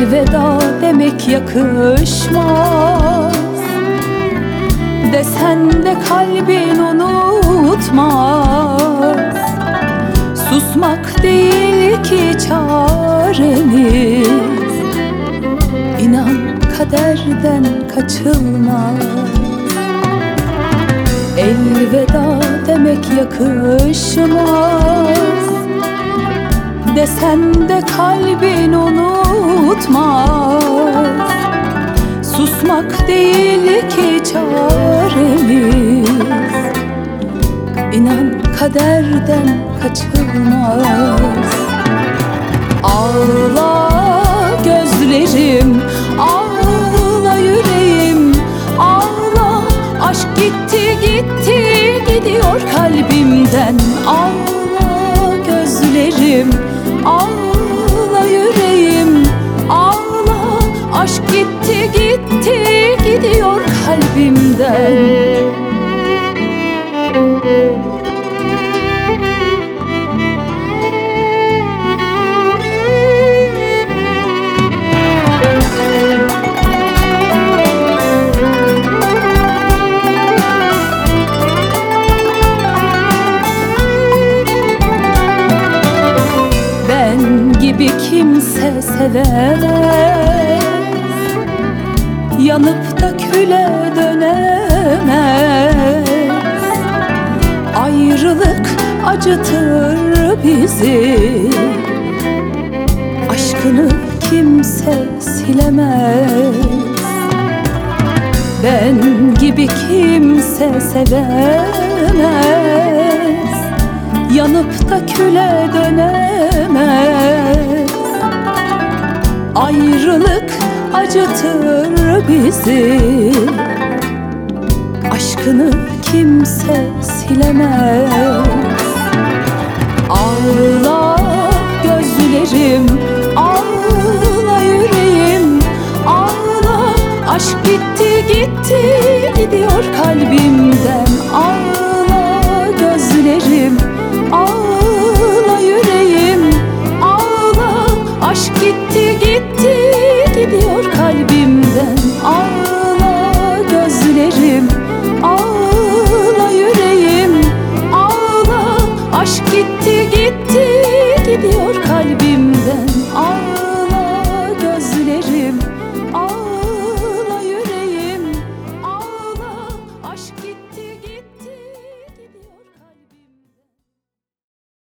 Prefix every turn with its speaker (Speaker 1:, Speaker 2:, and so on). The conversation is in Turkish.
Speaker 1: Elveda demek yakışmaz, desen de kalbin unutmaz. Susmak değil ki çaremiz, İnan kaderden kaçılmaz. Elveda demek yakışmaz, desen de kalbin unutmaz. Susmak değil ki çaremiz, İnan kaderden kaçılmaz. Ağla gözlerim, ağla yüreğim, ağla. Aşk gitti gitti gidiyor kalbimden. Ağla gözlerim, ağla yüreğim, ağla. Aşk gitti gitti gidiyor kalbimden. Gibi kimse sevemez, yanıp da küle dönemez. Ayrılık acıtır bizi, aşkını kimse silemez. Ben gibi kimse sevemez, yanıp da küle dönemez. Ayrılık acıtır bizi, aşkını kimse silemez. Ağla gözlerim, ağla yüreğim, ağla. Aşk gitti gitti gidiyor kalbimden. Ağla gözlerim, ağla yüreğim, ağla. Aşk gitti gitti gidiyor kalbimden. Ağla gözlerim, ağla yüreğim, ağla. Aşk gitti gitti gidiyor kalbimden. Ağla.